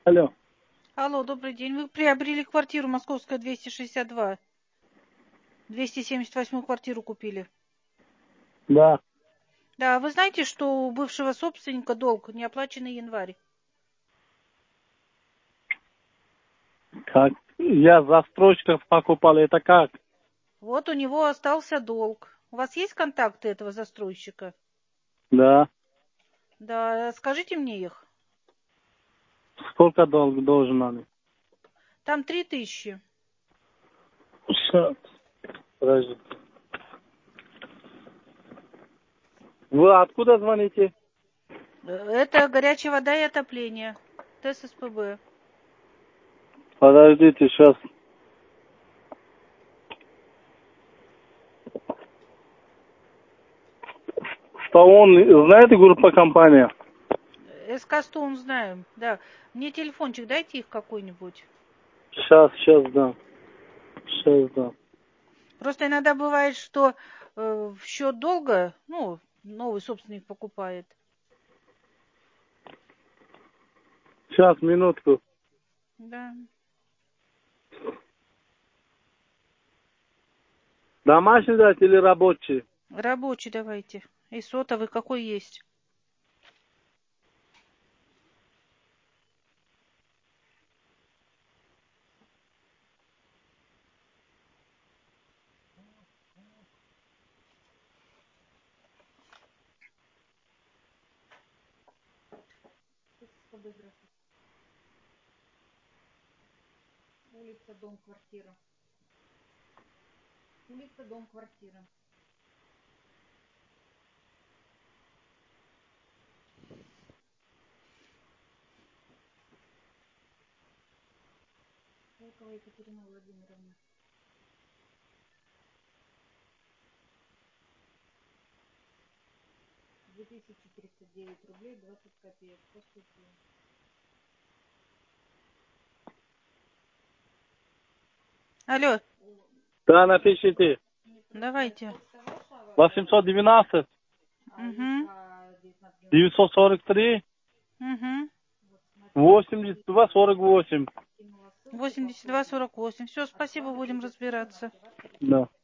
Алло. Алло, добрый день. Вы приобрели квартиру Московская, 262. 278 квартиру купили. Да. Да, вы знаете, что у бывшего собственника долг, неоплаченный январь? Как? Я застройщиков покупал, это как? Вот у него остался долг. У вас есть контакты этого застройщика? Да. Да, скажите мне их. Сколько долг должен он? Там 3000. Сейчас. Подождите. Вы откуда звоните? Это горячая вода и отопление. ТССПБ. Подождите, сейчас. Что он, знаете, группа компания? СК Стоун знаем, да. Мне телефончик дайте их какой-нибудь. Сейчас да. Сейчас да. Просто иногда бывает, что в счет долга, ну, новый собственник покупает. Сейчас, минутку. Да. Домашний дать или рабочий? Рабочий давайте. И сотовый какой есть. Улица, дом, квартира. Улица, дом, квартира. Волкова Екатерина Владимировна. 2039 рублей 20 копеек. Поступил. Алло, Да, напишите. давайте. 812 Угу. 943 Угу. 82 48. 82-48. Все, спасибо, будем разбираться. Да.